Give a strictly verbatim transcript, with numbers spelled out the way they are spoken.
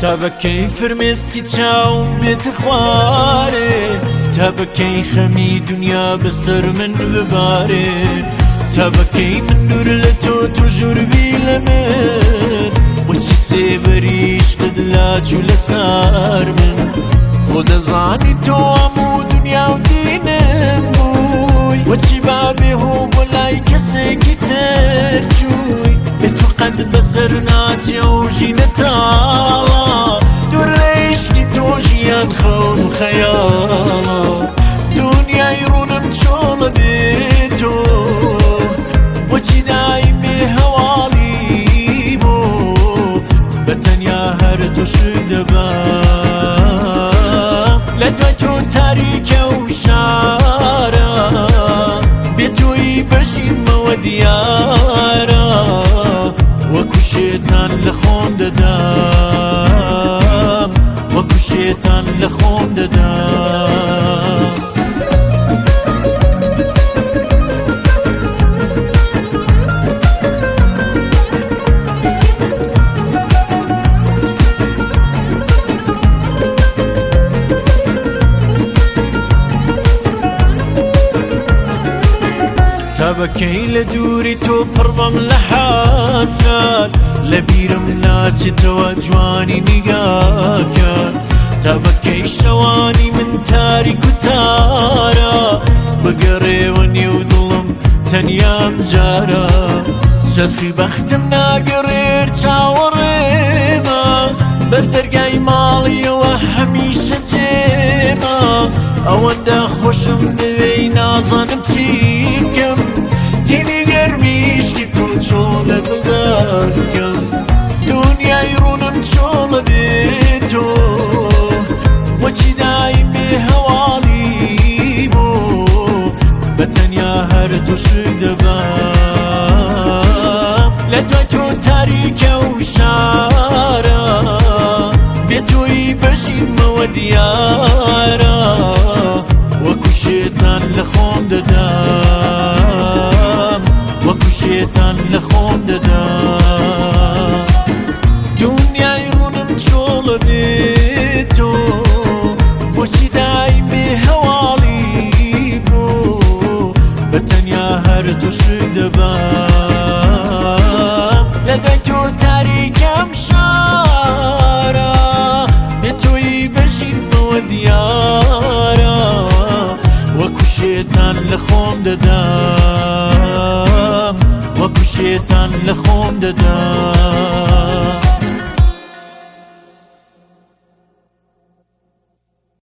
تا بەکەی فرمێسکی چاوم بێتە خوارێ تا بەکەی خەمی دنیا بەسەر من ببارێ تا بەکەی من دوور لە تۆ تۆ ژووربی لە من بۆچی سێبەریش قد لاچوو لەسار من بۆ دەزانی تۆ هەموو دنیا و دینم بووی بۆچی بابێ هۆ بۆ لای کەسێکی تر چووی بێ تۆ قەت بەسەر ناچێ و ژینە تاڵە دوور لە عیشقی تۆ ژیان خەون و خەیاڵە دنیای ڕوونم چۆڵە بێ تۆ بۆچی دایم بێ هەواڵی بۆ بەتەنیا هەردووشت دەبا لە دوای تۆ تاریکە و شارە بێ تۆی بەشیمەوە دیارە وەکو شێتان لە خۆم دەدام وەکو شێتان لە خۆم دەدام تا بەکەی لە دووری تۆ پڕبەم لە حاسات لە بیرم ناچێتەوە جوانی نیگاکات تا بەکەی شەوانی من تاریک و تارە بگەڕێوە نێو دڵم تەنیام جارە چەرخی بەختم ناگەڕێر چاوەڕێمە بەردەرگای ماڵیەوە هەمیشە جێمە ئەوەندە خۆشم دەوێی نازانم چی بکەم تینی گەرمیشکی تۆ چۆڵە دڵدارکەم دنیای ڕوونم چۆڵە بێ تۆ بۆچی دایم بێ هەواڵی بۆ بەتەنیا هەردووشت دەبا لە دوای تۆ تاریکە و شارە بێ تۆی بەشیمەوە دیارە وەکو شێتان لە خۆم دەدام وەکو شێتان لە خۆم دەدام دنیای ڕوونم چۆڵە بێ تۆ بۆچی دایم بێ هەواڵی بۆ بەتەنیا هەردووشت دەبا لە دوای تۆ تاریکەم شارە بێ تۆی بەشیمەوە دیارە وەکو شێتان لە خۆم دەدام وەکو شێتان لە خۆم دەدام